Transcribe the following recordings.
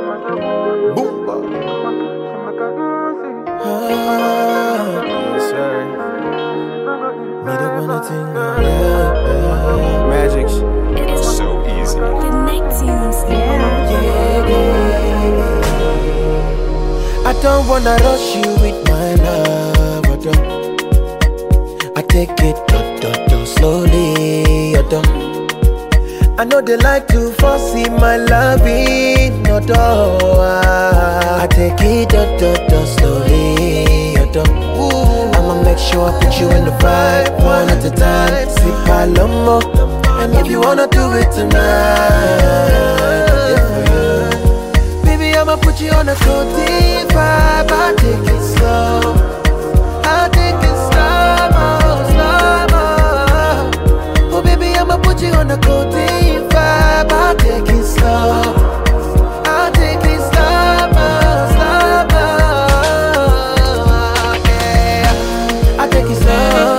Boomba. Yes, sir. Meet up on a thing, yeah. Magics. So easy. I don't wanna rush you with my love, I take it slowly, I know they like to foresee my loving, I take it slowly, I'ma make sure I put you in the vibe, one at a time. Sip Palomo, and if you wanna do it tonight, baby, I'ma put you on a cozy vibe. I'll take it slow, I'll take it slow. Oh baby, I'ma put you on a cozy vibe. I'll take it slow, I'll take it slow. Yeah, I'll take it slow.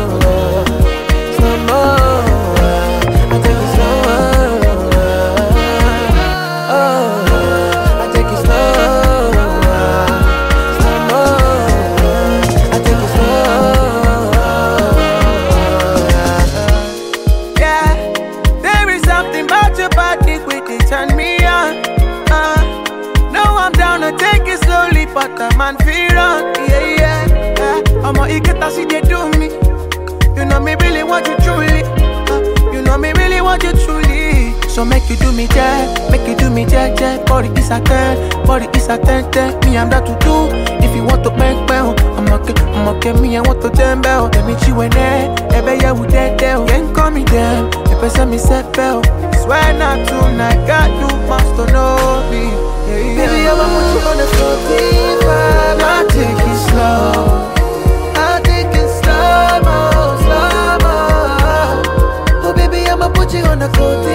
But the man feel on, yeah. I'ma get as they do me. You know me really want you truly. You know me really want you truly. So make you do me jack, Body is a 10, Me I'm that to do. If you want to make bell, I'ma get me. I want to damn bell. Let me chew in there, ebe yeah we dead there. Can't call me damn, ebe send me set bell. Swear not tonight, God you must know me. Baby, I'ma put you on the cozy vibe. I'll take it slow, I'll take it slow-mo. Oh baby, I'ma put you on the cozy